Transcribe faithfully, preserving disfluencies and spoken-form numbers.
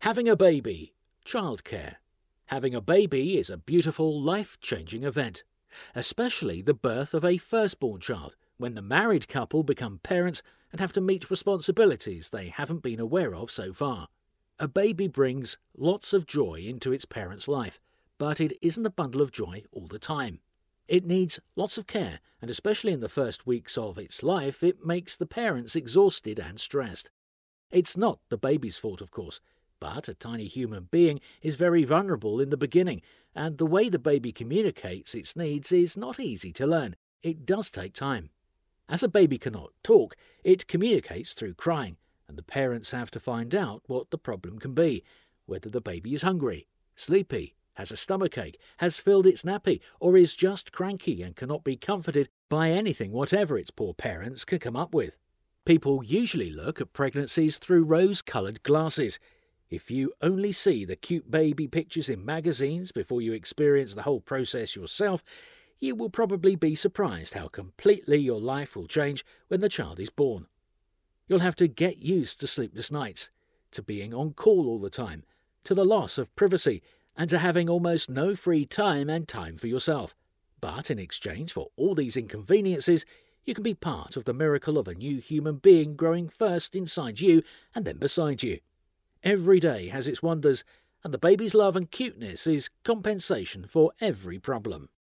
Having a baby. Childcare. Having a baby is a beautiful, life-changing event, especially the birth of a firstborn child, when the married couple become parents and have to meet responsibilities they haven't been aware of so far. A baby brings lots of joy into its parent's life, but it isn't a bundle of joy all the time. It needs lots of care, and especially in the first weeks of its life, it makes the parents exhausted and stressed. It's not the baby's fault, of course, but a tiny human being is very vulnerable in the beginning, and the way the baby communicates its needs is not easy to learn. It does take time. As a baby cannot talk, it communicates through crying, and the parents have to find out what the problem can be, whether the baby is hungry, sleepy, has a stomachache, has filled its nappy, or is just cranky and cannot be comforted by anything whatever its poor parents can come up with. People usually look at pregnancies through rose-coloured glasses. If you only see the cute baby pictures in magazines before you experience the whole process yourself, you will probably be surprised how completely your life will change when the child is born. You'll have to get used to sleepless nights, to being on call all the time, to the loss of privacy, and to having almost no free time and time for yourself. But in exchange for all these inconveniences, you can be part of the miracle of a new human being growing first inside you and then beside you. Every day has its wonders, and the baby's love and cuteness is compensation for every problem.